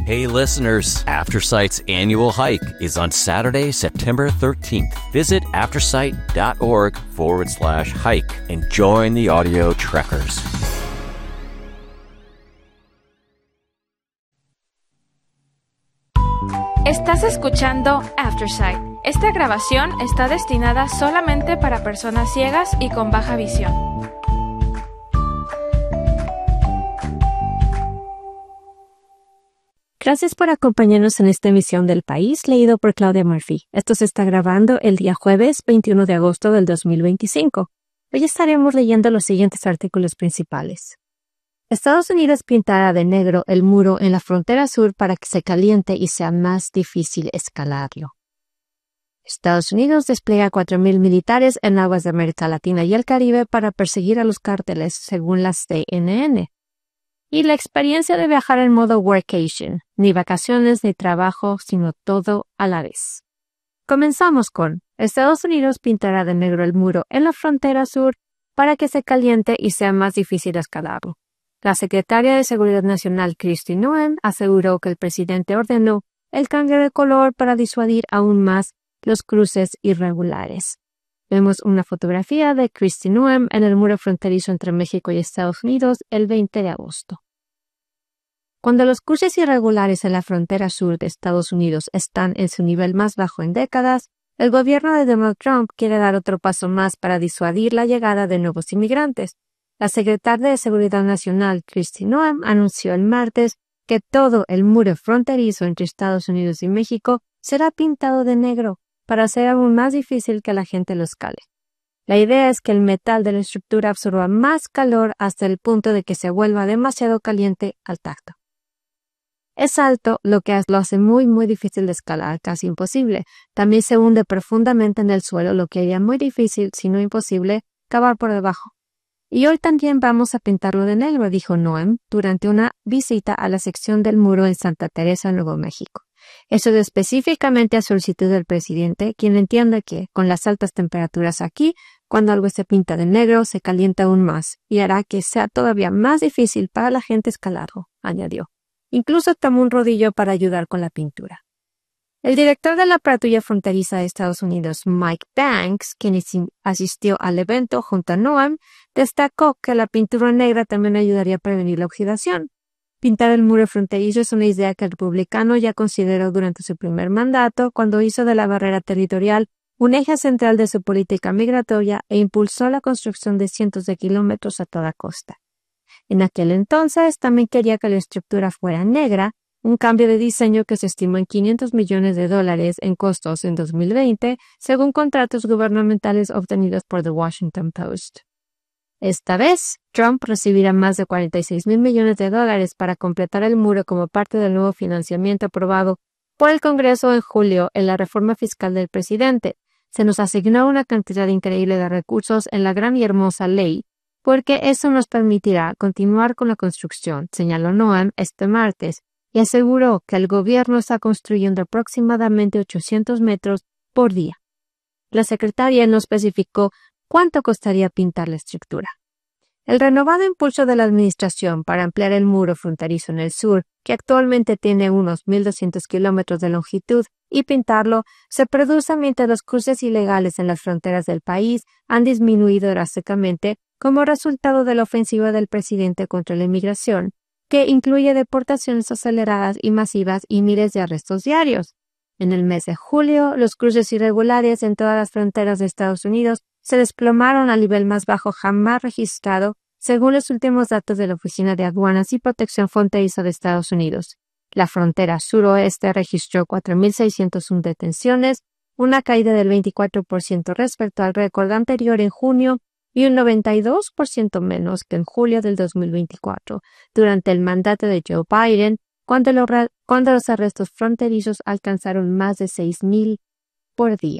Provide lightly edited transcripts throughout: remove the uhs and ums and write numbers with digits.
Hey listeners, Aftersight's annual hike is on Saturday, September 13th. Visit aftersight.org/hike and join the audio trekkers. Estás escuchando Aftersight. Esta grabación está destinada solamente para personas ciegas y con baja visión. Gracias por acompañarnos en esta emisión del País, leído por Claudia Murphy. Esto se está grabando el día jueves 21 de agosto del 2025. Hoy estaremos leyendo los siguientes artículos principales. Estados Unidos pintará de negro el muro en la frontera sur para que se caliente y sea más difícil escalarlo. Estados Unidos despliega 4,000 militares en aguas de América Latina y el Caribe para perseguir a los cárteles, según la CNN. Y la experiencia de viajar en modo workation, ni vacaciones ni trabajo, sino todo a la vez. Comenzamos con: Estados Unidos pintará de negro el muro en la frontera sur para que se caliente y sea más difícil escalarlo. La secretaria de Seguridad Nacional, Kristi Noem, aseguró que el presidente ordenó el cambio de color para disuadir aún más los cruces irregulares. Vemos una fotografía de Kristi Noem en el muro fronterizo entre México y Estados Unidos el 20 de agosto. Cuando los cruces irregulares en la frontera sur de Estados Unidos están en su nivel más bajo en décadas, el gobierno de Donald Trump quiere dar otro paso más para disuadir la llegada de nuevos inmigrantes. La secretaria de Seguridad Nacional, Kristi Noem, anunció el martes que todo el muro fronterizo entre Estados Unidos y México será pintado de negro para hacer aún más difícil que la gente lo escale. La idea es que el metal de la estructura absorba más calor hasta el punto de que se vuelva demasiado caliente al tacto. Es alto, lo que lo hace muy difícil de escalar, casi imposible. También se hunde profundamente en el suelo, lo que haría muy difícil, si no imposible, cavar por debajo. Y hoy también vamos a pintarlo de negro, dijo Noem durante una visita a la sección del muro en Santa Teresa, Nuevo México. Eso es específicamente a solicitud del presidente, quien entiende que, con las altas temperaturas aquí, cuando algo se pinta de negro, se calienta aún más y hará que sea todavía más difícil para la gente escalarlo, añadió. Incluso tomó un rodillo para ayudar con la pintura. El director de la patrulla fronteriza de Estados Unidos, Mike Banks, quien asistió al evento junto a Noem, destacó que la pintura negra también ayudaría a prevenir la oxidación. Pintar el muro fronterizo es una idea que el republicano ya consideró durante su primer mandato, cuando hizo de la barrera territorial un eje central de su política migratoria e impulsó la construcción de cientos de kilómetros a toda costa. En aquel entonces también quería que la estructura fuera negra, un cambio de diseño que se estimó en $500 millones en costos en 2020, según contratos gubernamentales obtenidos por The Washington Post. Esta vez, Trump recibirá más de $46,000 millones para completar el muro como parte del nuevo financiamiento aprobado por el Congreso en julio en la reforma fiscal del presidente. Se nos asignó una cantidad increíble de recursos en la gran y hermosa ley, porque eso nos permitirá continuar con la construcción, señaló Noem este martes, y aseguró que el gobierno está construyendo aproximadamente 800 metros por día. La secretaria no especificó cuánto costaría pintar la estructura. El renovado impulso de la administración para ampliar el muro fronterizo en el sur, que actualmente tiene unos 1,200 kilómetros de longitud, y pintarlo se produce mientras los cruces ilegales en las fronteras del país han disminuido drásticamente como resultado de la ofensiva del presidente contra la inmigración, que incluye deportaciones aceleradas y masivas y miles de arrestos diarios. En el mes de julio, los cruces irregulares en todas las fronteras de Estados Unidos se desplomaron al nivel más bajo jamás registrado, según los últimos datos de la Oficina de Aduanas y Protección Fronteriza de Estados Unidos. La frontera suroeste registró 4,601 detenciones, una caída del 24% respecto al récord anterior en junio y un 92% menos que en julio del 2024, durante el mandato de Joe Biden, cuando los arrestos fronterizos alcanzaron más de 6,000 por día.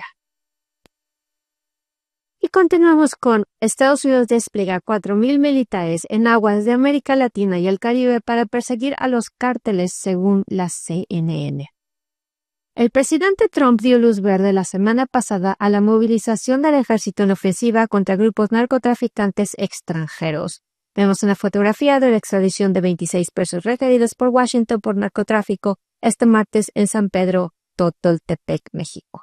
Y continuamos con: Estados Unidos despliega 4,000 militares en aguas de América Latina y el Caribe para perseguir a los cárteles, según la CNN. El presidente Trump dio luz verde la semana pasada a la movilización del ejército en ofensiva contra grupos narcotraficantes extranjeros, Vemos una fotografía de la extradición de 26 presos requeridos por Washington por narcotráfico este martes en San Pedro, Totoltepec, México.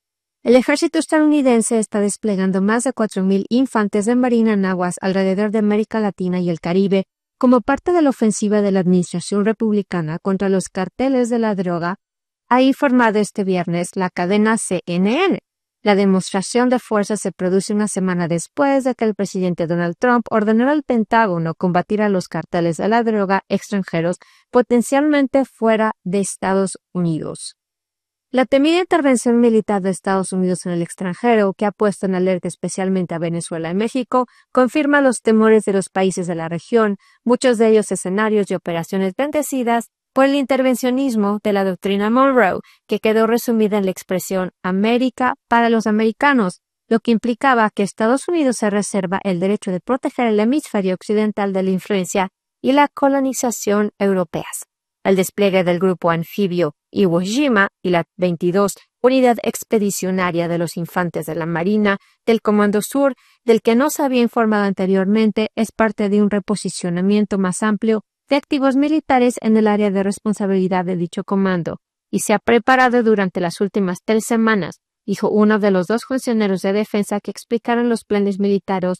El ejército estadounidense está desplegando más de 4,000 infantes de marina en aguas alrededor de América Latina y el Caribe como parte de la ofensiva de la administración republicana contra los carteles de la droga, ha informado este viernes la cadena CNN. La demostración de fuerza se produce una semana después de que el presidente Donald Trump ordenó al Pentágono combatir a los carteles de la droga extranjeros potencialmente fuera de Estados Unidos. La temida intervención militar de Estados Unidos en el extranjero, que ha puesto en alerta especialmente a Venezuela y México, confirma los temores de los países de la región, muchos de ellos escenarios de operaciones bendecidas por el intervencionismo de la doctrina Monroe, que quedó resumida en la expresión América para los americanos, lo que implicaba que Estados Unidos se reserva el derecho de proteger el hemisferio occidental de la influencia y la colonización europeas. El despliegue del grupo anfibio Iwo Jima y la 22 Unidad Expedicionaria de los Infantes de la Marina del Comando Sur, del que no se había informado anteriormente, es parte de un reposicionamiento más amplio de activos militares en el área de responsabilidad de dicho comando, y se ha preparado durante las últimas 3 semanas, dijo uno de los 2 funcionarios de defensa que explicaron los planes militares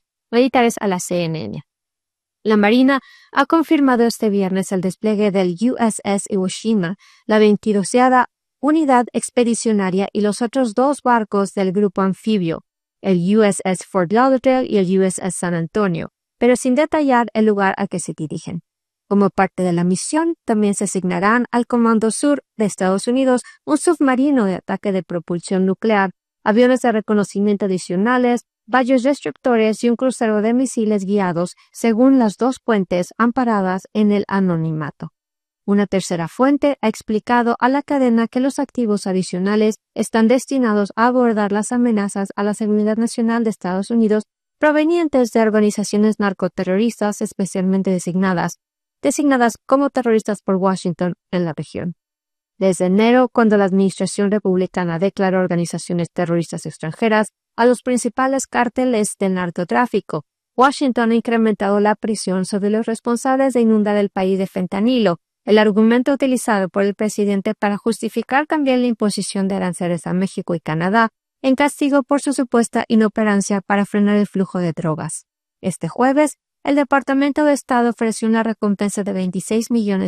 a la CNN. La Marina ha confirmado este viernes el despliegue del USS Iwo Jima, la 22ª Unidad Expedicionaria y los otros 2 barcos del grupo anfibio, el USS Fort Lauderdale y el USS San Antonio, pero sin detallar el lugar a que se dirigen. Como parte de la misión, también se asignarán al Comando Sur de Estados Unidos un submarino de ataque de propulsión nuclear, aviones de reconocimiento adicionales, varios destructores y un crucero de misiles guiados, según las 2 fuentes amparadas en el anonimato. Una tercera fuente ha explicado a la cadena que los activos adicionales están destinados a abordar las amenazas a la seguridad nacional de Estados Unidos provenientes de organizaciones narcoterroristas especialmente designadas como terroristas por Washington en la región. Desde enero, cuando la administración republicana declaró organizaciones terroristas extranjeras a los principales cárteles del narcotráfico, Washington ha incrementado la presión sobre los responsables de inundar el país de fentanilo, el argumento utilizado por el presidente para justificar cambiar la imposición de aranceles a México y Canadá en castigo por su supuesta inoperancia para frenar el flujo de drogas. Este jueves, el Departamento de Estado ofreció una recompensa de $26 millones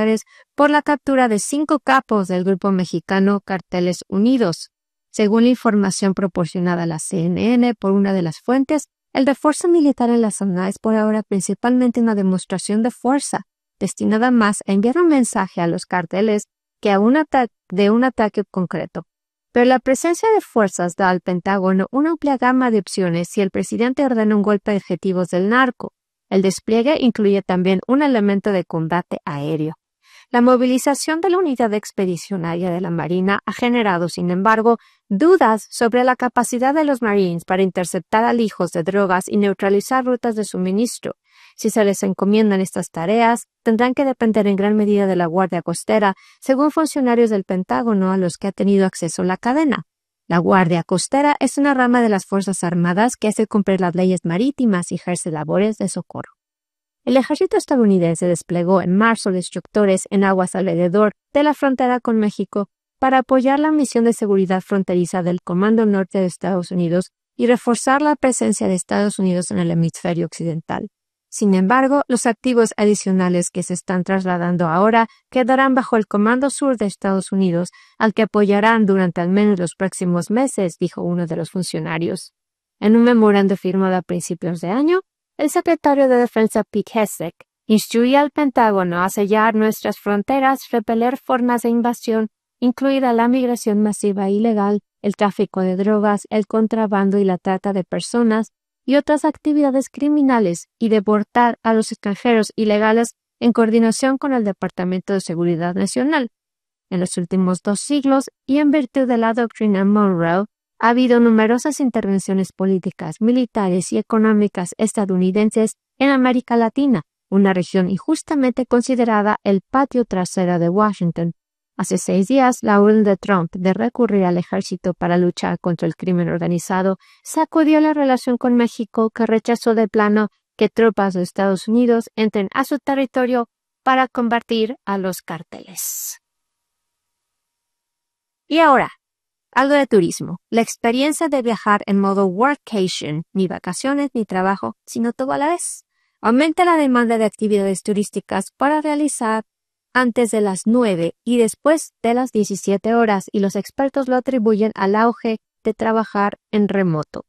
por la captura de 5 capos del grupo mexicano Carteles Unidos. Según la información proporcionada a la CNN por una de las fuentes, el refuerzo militar en la zona es por ahora principalmente una demostración de fuerza, destinada más a enviar un mensaje a los carteles que a un ataque concreto. Pero la presencia de fuerzas da al Pentágono una amplia gama de opciones si el presidente ordena un golpe de objetivos del narco. El despliegue incluye también un elemento de combate aéreo. La movilización de la unidad expedicionaria de la Marina ha generado, sin embargo, dudas sobre la capacidad de los Marines para interceptar alijos de drogas y neutralizar rutas de suministro. Si se les encomiendan estas tareas, tendrán que depender en gran medida de la Guardia Costera, según funcionarios del Pentágono a los que ha tenido acceso la cadena. La Guardia Costera es una rama de las Fuerzas Armadas que hace cumplir las leyes marítimas y ejerce labores de socorro. El ejército estadounidense desplegó en marzo destructores en aguas alrededor de la frontera con México para apoyar la misión de seguridad fronteriza del Comando Norte de Estados Unidos y reforzar la presencia de Estados Unidos en el hemisferio occidental. Sin embargo, los activos adicionales que se están trasladando ahora quedarán bajo el Comando Sur de Estados Unidos, al que apoyarán durante al menos los próximos meses, dijo uno de los funcionarios. En un memorando firmado a principios de año, el secretario de Defensa Pete Hegseth instruía al Pentágono a sellar nuestras fronteras, repeler formas de invasión, incluida la migración masiva e ilegal, el tráfico de drogas, el contrabando y la trata de personas, y otras actividades criminales, y deportar a los extranjeros ilegales en coordinación con el Departamento de Seguridad Nacional. En los últimos 2 siglos, y en virtud de la doctrina Monroe, ha habido numerosas intervenciones políticas, militares y económicas estadounidenses en América Latina, una región injustamente considerada el patio trasero de Washington. Hace 6 días, la orden de Trump de recurrir al ejército para luchar contra el crimen organizado sacudió la relación con México, que rechazó de plano que tropas de Estados Unidos entren a su territorio para combatir a los carteles. Y ahora, algo de turismo. La experiencia de viajar en modo workation, ni vacaciones ni trabajo, sino todo a la vez. Aumenta la demanda de actividades turísticas para realizar antes de las 9 y después de las 17 horas, y los expertos lo atribuyen al auge de trabajar en remoto.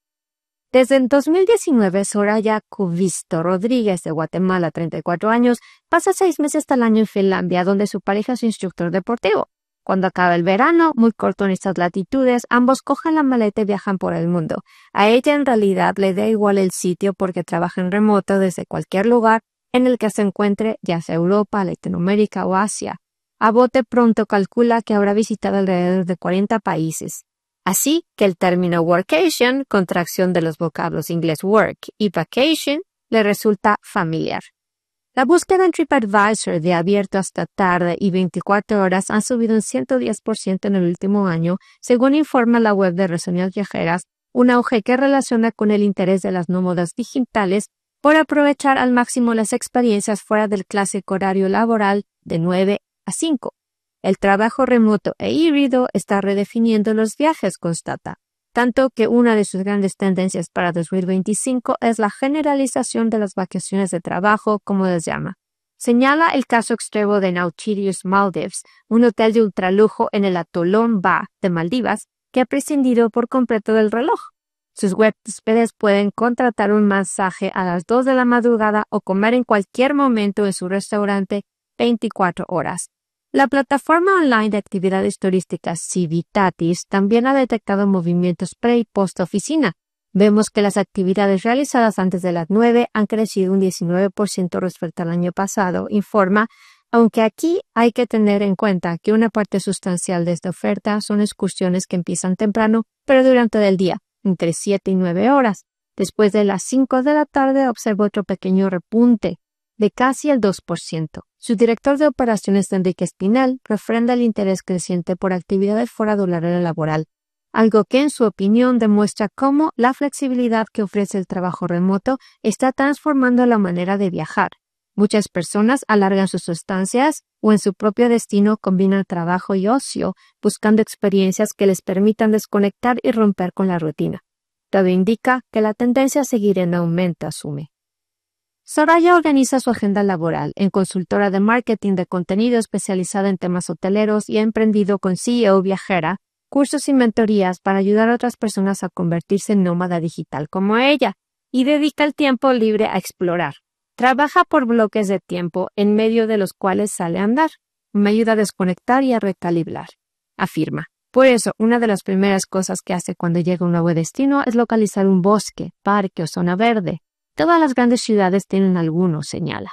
Desde el 2019, Soraya Cuvisto Rodríguez, de Guatemala, 34 años, pasa 6 meses al año en Finlandia, donde su pareja es instructor deportivo. Cuando acaba el verano, muy corto en estas latitudes, ambos cogen la maleta y viajan por el mundo. A ella en realidad le da igual el sitio porque trabaja en remoto desde cualquier lugar en el que se encuentre, ya sea Europa, Latinoamérica o Asia. A bote pronto calcula que habrá visitado alrededor de 40 países. Así que el término workation, contracción de los vocablos inglés work y vacation, le resulta familiar. La búsqueda en TripAdvisor de abierto hasta tarde y 24 horas han subido un 110% en el último año, según informa la web de Reseñas Viajeras, un auge que relaciona con el interés de las nómadas digitales por aprovechar al máximo las experiencias fuera del clásico horario laboral de 9 a 5. El trabajo remoto e híbrido está redefiniendo los viajes, constata, tanto que una de sus grandes tendencias para 2025 es la generalización de las vacaciones de trabajo, como les llama. Señala el caso extremo de Nautilus Maldives, un hotel de ultralujo en el atolón Ba de Maldivas, que ha prescindido por completo del reloj. Sus huéspedes pueden contratar un masaje a las 2 de la madrugada o comer en cualquier momento en su restaurante 24 horas. La plataforma online de actividades turísticas Civitatis también ha detectado movimientos pre- y post-oficina. Vemos que las actividades realizadas antes de las 9 han crecido un 19% respecto al año pasado, informa, aunque aquí hay que tener en cuenta que una parte sustancial de esta oferta son excursiones que empiezan temprano, pero durante el día, entre 7 y 9 horas. Después de las 5 de la tarde observa otro pequeño repunte de casi el 2%. Su director de operaciones, Enrique Espinal, refrenda el interés creciente por actividades fuera del horario laboral, algo que en su opinión demuestra cómo la flexibilidad que ofrece el trabajo remoto está transformando la manera de viajar. Muchas personas alargan sus estancias o en su propio destino combinan trabajo y ocio, buscando experiencias que les permitan desconectar y romper con la rutina. Todo indica que la tendencia a seguir en aumento, asume. Soraya organiza su agenda laboral en consultora de marketing de contenido especializada en temas hoteleros y ha emprendido con CEO Viajera cursos y mentorías para ayudar a otras personas a convertirse en nómada digital como ella, y dedica el tiempo libre a explorar. Trabaja por bloques de tiempo en medio de los cuales sale a andar. Me ayuda a desconectar y a recalibrar, afirma. Por eso, una de las primeras cosas que hace cuando llega a un nuevo destino es localizar un bosque, parque o zona verde. Todas las grandes ciudades tienen alguno, señala.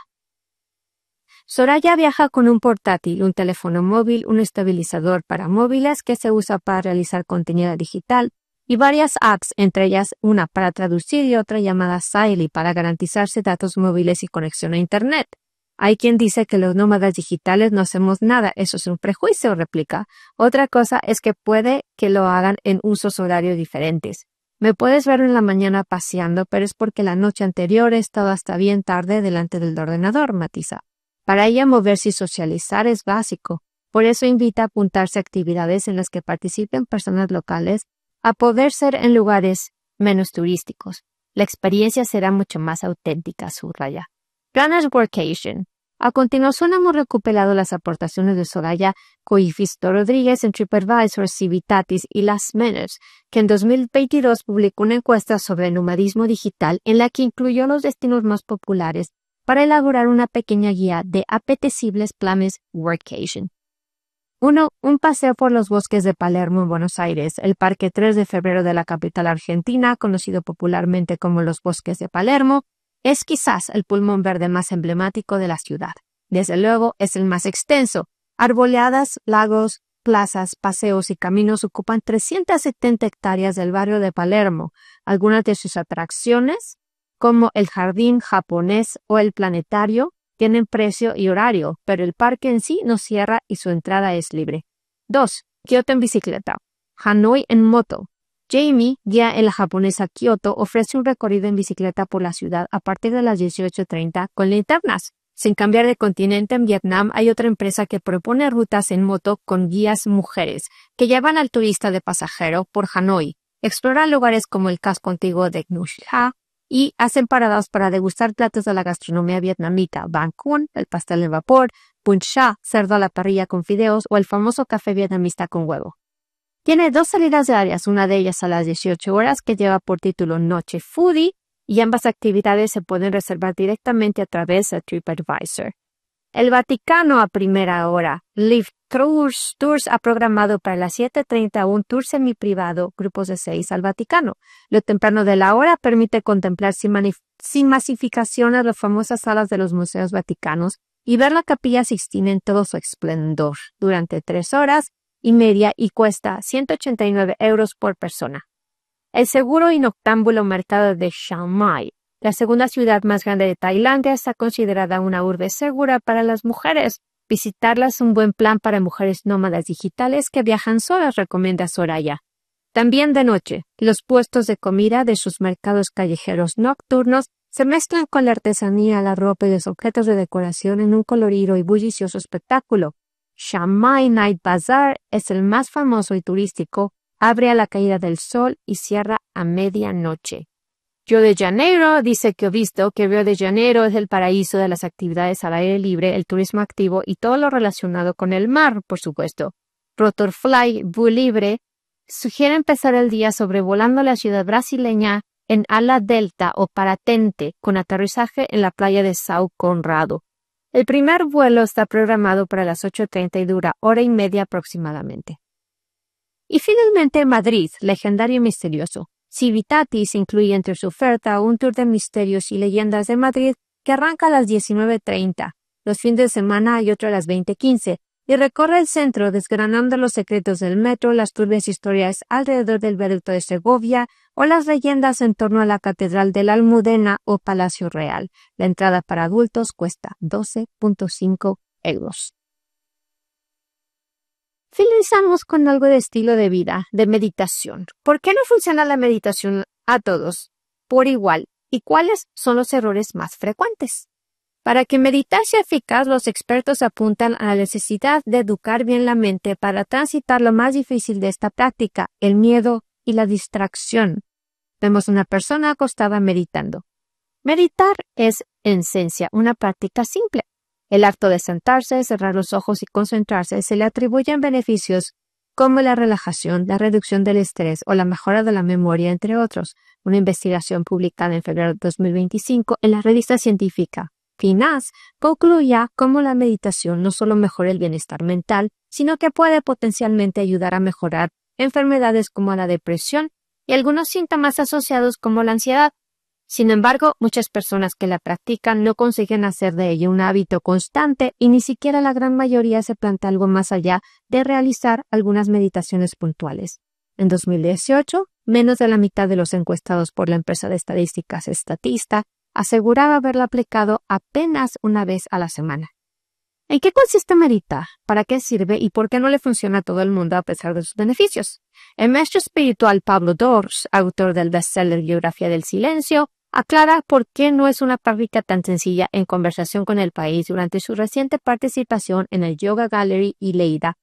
Soraya viaja con un portátil, un teléfono móvil, un estabilizador para móviles que se usa para realizar contenido digital y varias apps, entre ellas una para traducir y otra llamada Siley para garantizarse datos móviles y conexión a Internet. Hay quien dice que los nómadas digitales no hacemos nada, eso es un prejuicio, replica. Otra cosa es que puede que lo hagan en usos horarios diferentes. Me puedes ver en la mañana paseando, pero es porque la noche anterior he estado hasta bien tarde delante del ordenador, matiza. Para ella moverse y socializar es básico. Por eso invita a apuntarse a actividades en las que participen personas locales, a poder ser en lugares menos turísticos. La experiencia será mucho más auténtica, subraya. Planes Workation. A continuación hemos recuperado las aportaciones de Soraya Cuvisto Rodríguez en TripAdvisor, Civitatis y Last Minute, que en 2022 publicó una encuesta sobre el nomadismo digital en la que incluyó los destinos más populares para elaborar una pequeña guía de apetecibles planes Workation. 1. Un paseo por los bosques de Palermo en Buenos Aires, el Parque 3 de Febrero de la capital argentina, conocido popularmente como los Bosques de Palermo, es quizás el pulmón verde más emblemático de la ciudad. Desde luego es el más extenso. Arboledas, lagos, plazas, paseos y caminos ocupan 370 hectáreas del barrio de Palermo. Algunas de sus atracciones, como el jardín japonés o el planetario, tienen precio y horario, pero el parque en sí no cierra y su entrada es libre. 2. Kioto en bicicleta. Hanoi en moto. Jamie, guía en la japonesa Kyoto, ofrece un recorrido en bicicleta por la ciudad a partir de las 18:30 con linternas. Sin cambiar de continente, en Vietnam hay otra empresa que propone rutas en moto con guías mujeres que llevan al turista de pasajero por Hanoi, exploran lugares como el casco antiguo de Nush Ha y hacen paradas para degustar platos de la gastronomía vietnamita, Banh Cuon, el pastel de vapor, Bún Cha, cerdo a la parrilla con fideos o el famoso café vietnamita con huevo. Tiene 2 salidas diarias, una de ellas a las 18 horas que lleva por título Noche Foodie y ambas actividades se pueden reservar directamente a través de TripAdvisor. El Vaticano a primera hora. Live Tours ha programado para las 7:30 un tour semiprivado, grupos de 6 al Vaticano. Lo temprano de la hora permite contemplar sin masificaciones las famosas salas de los museos vaticanos y ver la Capilla Sixtina en todo su esplendor durante 3 horas y media y cuesta 189 euros por persona. El seguro y noctámbulo mercado de Chiang Mai, la segunda ciudad más grande de Tailandia, está considerada una urbe segura para las mujeres. Visitarla es un buen plan para mujeres nómadas digitales que viajan solas, recomienda Soraya. También de noche, los puestos de comida de sus mercados callejeros nocturnos se mezclan con la artesanía, la ropa y los objetos de decoración en un colorido y bullicioso espectáculo. Chiang Mai Night Bazaar es el más famoso y turístico, abre a la caída del sol y cierra a medianoche. Río de Janeiro dice que he visto que Río de Janeiro es el paraíso de las actividades al aire libre, el turismo activo y todo lo relacionado con el mar, por supuesto. Rotorfly Voo Libre sugiere empezar el día sobrevolando la ciudad brasileña en ala delta o paratente con aterrizaje en la playa de São Conrado. El primer vuelo está programado para las 8:30 y dura 1:30 aproximadamente. Y finalmente Madrid, legendario y misterioso. Civitatis incluye entre su oferta un tour de misterios y leyendas de Madrid que arranca a las 19:30. Los fines de semana hay otro a las 20:15 y recorre el centro desgranando los secretos del metro, las turbias historias alrededor del viaducto de Segovia o las leyendas en torno a la Catedral de la Almudena o Palacio Real. La entrada para adultos cuesta 12.5 euros. Finalizamos con algo de estilo de vida, de meditación. ¿Por qué no funciona la meditación a todos por igual? ¿Y cuáles son los errores más frecuentes? Para que meditar sea eficaz, los expertos apuntan a la necesidad de educar bien la mente para transitar lo más difícil de esta práctica, el miedo y la distracción. Vemos una persona acostada meditando. Meditar es, en esencia, una práctica simple. El acto de sentarse, cerrar los ojos y concentrarse se le atribuyen beneficios como la relajación, la reducción del estrés o la mejora de la memoria, entre otros. Una investigación publicada en febrero de 2025 en la revista científica PNAS concluía cómo la meditación no solo mejora el bienestar mental, sino que puede potencialmente ayudar a mejorar enfermedades como la depresión y algunos síntomas asociados como la ansiedad. Sin embargo, muchas personas que la practican no consiguen hacer de ella un hábito constante y ni siquiera la gran mayoría se plantea algo más allá de realizar algunas meditaciones puntuales. En 2018, menos de la mitad de los encuestados por la empresa de estadísticas Statista aseguraba haberla aplicado apenas una vez a la semana. ¿En qué consiste meditar? ¿Para qué sirve? ¿Y por qué no le funciona a todo el mundo a pesar de sus beneficios? El maestro espiritual Pablo Dors, autor del bestseller Biografía del Silencio, aclara por qué no es una práctica tan sencilla en conversación con El País durante su reciente participación en el Yoga Gallery y Lleida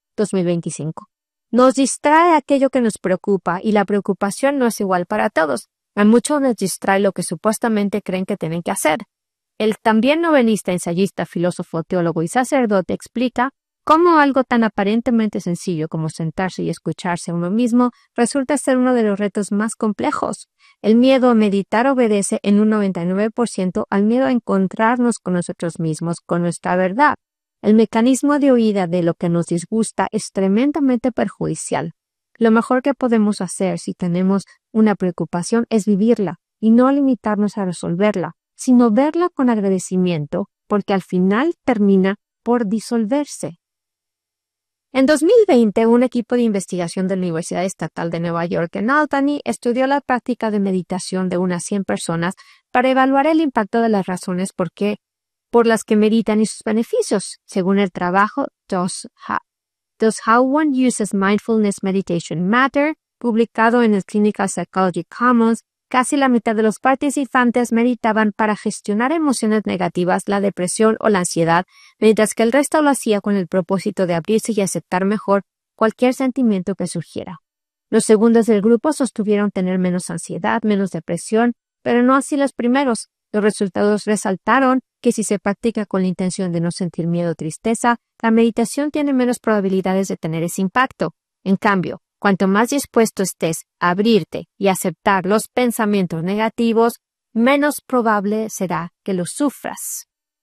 2025. Nos distrae aquello que nos preocupa y la preocupación no es igual para todos. A muchos les distrae lo que supuestamente creen que tienen que hacer. El también novelista, ensayista, filósofo, teólogo y sacerdote explica cómo algo tan aparentemente sencillo como sentarse y escucharse a uno mismo resulta ser uno de los retos más complejos. El miedo a meditar obedece en un 99% al miedo a encontrarnos con nosotros mismos, con nuestra verdad. El mecanismo de huida de lo que nos disgusta es tremendamente perjudicial. Lo mejor que podemos hacer si tenemos una preocupación es vivirla y no limitarnos a resolverla, sino verla con agradecimiento, porque al final termina por disolverse. En 2020, un equipo de investigación de la Universidad Estatal de Nueva York en Albany estudió la práctica de meditación de unas 100 personas para evaluar el impacto de las razones por las que meditan y sus beneficios. Según el trabajo Does How One Uses Mindfulness Meditation Matter?, publicado en el Clinical Psychology Commons, casi la mitad de los participantes meditaban para gestionar emociones negativas, la depresión o la ansiedad, mientras que el resto lo hacía con el propósito de abrirse y aceptar mejor cualquier sentimiento que surgiera. Los segundos del grupo sostuvieron tener menos ansiedad, menos depresión, pero no así los primeros. Los resultados resaltaron que si se practica con la intención de no sentir miedo o tristeza, la meditación tiene menos probabilidades de tener ese impacto. En cambio, cuanto más dispuesto estés a abrirte y aceptar los pensamientos negativos, menos probable será que los sufras.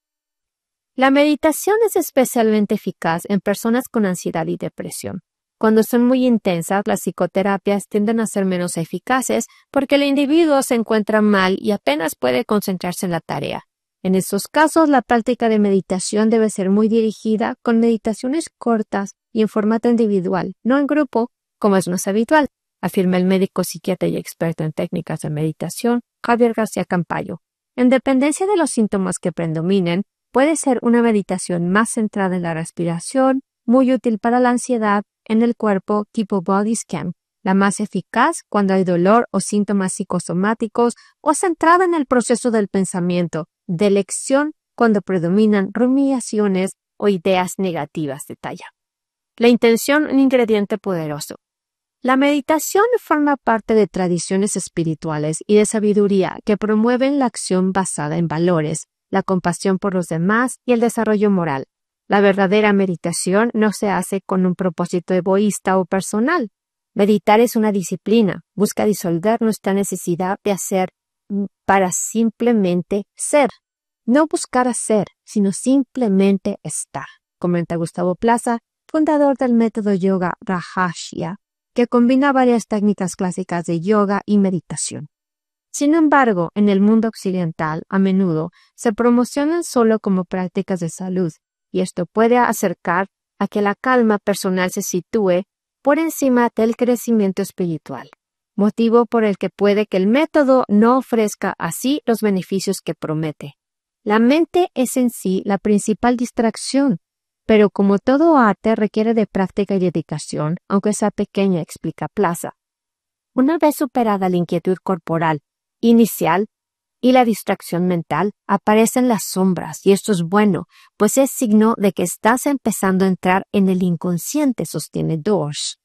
La meditación es especialmente eficaz en personas con ansiedad y depresión. Cuando son muy intensas, las psicoterapias tienden a ser menos eficaces porque el individuo se encuentra mal y apenas puede concentrarse en la tarea. En estos casos, la práctica de meditación debe ser muy dirigida, con meditaciones cortas y en formato individual, no en grupo, como es más habitual, afirma el médico psiquiatra y experto en técnicas de meditación, Javier García Campayo. En dependencia de los síntomas que predominen, puede ser una meditación más centrada en la respiración, muy útil para la ansiedad, en el cuerpo tipo body scan, la más eficaz cuando hay dolor o síntomas psicosomáticos, o centrada en el proceso del pensamiento, de elección cuando predominan rumiaciones o ideas negativas, detalla. La intención, un ingrediente poderoso. La meditación forma parte de tradiciones espirituales y de sabiduría que promueven la acción basada en valores, la compasión por los demás y el desarrollo moral. La verdadera meditación no se hace con un propósito egoísta o personal. Meditar es una disciplina, busca disolver nuestra necesidad de hacer para simplemente ser. No buscar hacer, sino simplemente estar, comenta Gustavo Plaza, fundador del método yoga Rajashya, que combina varias técnicas clásicas de yoga y meditación. Sin embargo, en el mundo occidental, a menudo se promocionan solo como prácticas de salud, y esto puede acercar a que la calma personal se sitúe por encima del crecimiento espiritual, motivo por el que puede que el método no ofrezca así los beneficios que promete. La mente es en sí la principal distracción, pero como todo arte requiere de práctica y dedicación, aunque sea pequeña, explica Plaza. Una vez superada la inquietud corporal inicial y la distracción mental, aparecen las sombras, y esto es bueno, pues es signo de que estás empezando a entrar en el inconsciente, sostiene Dorsch.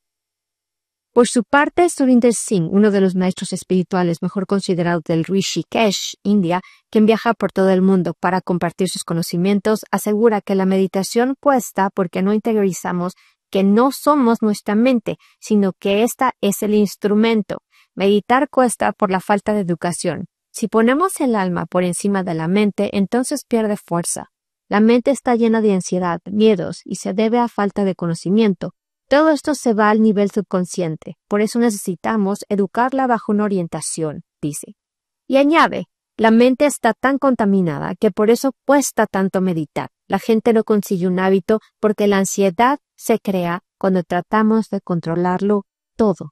Por su parte, Surinder Singh, uno de los maestros espirituales mejor considerados del Rishikesh, India, quien viaja por todo el mundo para compartir sus conocimientos, asegura que la meditación cuesta porque no interiorizamos que no somos nuestra mente, sino que ésta es el instrumento. Meditar cuesta por la falta de educación. Si ponemos el alma por encima de la mente, entonces pierde fuerza. La mente está llena de ansiedad, miedos, y se debe a falta de conocimiento. Todo esto se va al nivel subconsciente, por eso necesitamos educarla bajo una orientación, dice. Y añade, la mente está tan contaminada que por eso cuesta tanto meditar. La gente no consigue un hábito porque la ansiedad se crea cuando tratamos de controlarlo todo.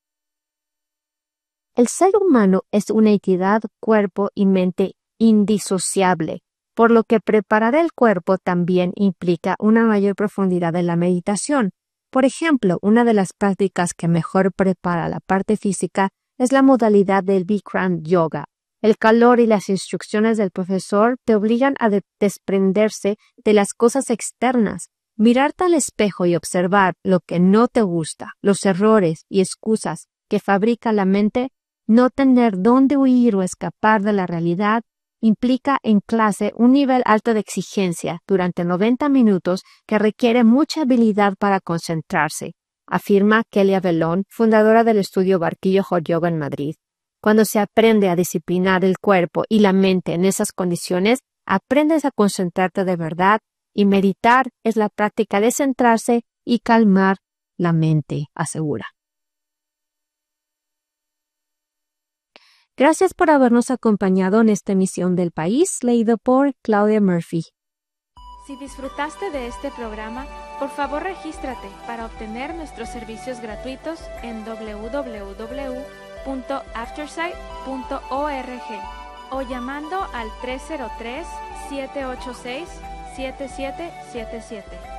El ser humano es una entidad cuerpo y mente indisociable, por lo que preparar el cuerpo también implica una mayor profundidad en la meditación. Por ejemplo, una de las prácticas que mejor prepara la parte física es la modalidad del Bikram Yoga. El calor y las instrucciones del profesor te obligan a desprenderse de las cosas externas, mirarte al espejo y observar lo que no te gusta, los errores y excusas que fabrica la mente. No tener dónde huir o escapar de la realidad implica en clase un nivel alto de exigencia durante 90 minutos que requiere mucha habilidad para concentrarse, afirma Kelia Belón, fundadora del estudio Barquillo Hot Yoga en Madrid. Cuando se aprende a disciplinar el cuerpo y la mente en esas condiciones, aprendes a concentrarte de verdad, y meditar es la práctica de centrarse y calmar la mente, asegura. Gracias por habernos acompañado en esta emisión del País, leído por Claudia Murphy. Si disfrutaste de este programa, por favor regístrate para obtener nuestros servicios gratuitos en www.aftersight.org o llamando al 303-786-7777.